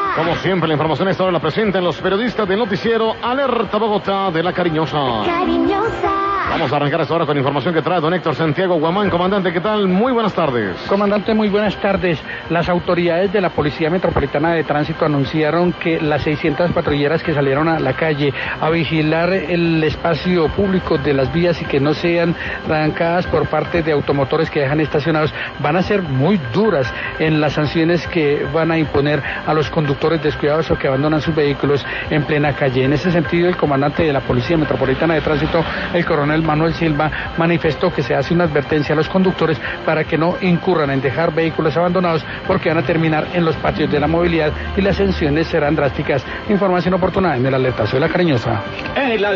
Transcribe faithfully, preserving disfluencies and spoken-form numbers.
Como siempre, la información esta hora la presentan los periodistas del noticiero Alerta Bogotá de La Cariñosa. Cariñosa. Vamos a arrancar esta hora con información que trae don Héctor Santiago Guamán. Comandante, ¿qué tal? Muy buenas tardes. Comandante, muy buenas tardes. Las autoridades de la Policía Metropolitana de Tránsito anunciaron que las seiscientas patrulleras que salieron a la calle a vigilar el espacio público de las vías y que no sean arrancadas por parte de automotores que dejan estacionados van a ser muy duras en las sanciones que van a imponer a los conductores descuidados o que abandonan sus vehículos en plena calle. En ese sentido, el comandante de la Policía Metropolitana de Tránsito, el coronel Manuel Silva, manifestó que se hace una advertencia a los conductores para que no incurran en dejar vehículos abandonados porque van a terminar en los patios de la movilidad y las sanciones serán drásticas. Información oportuna en el alertazo de La Cariñosa.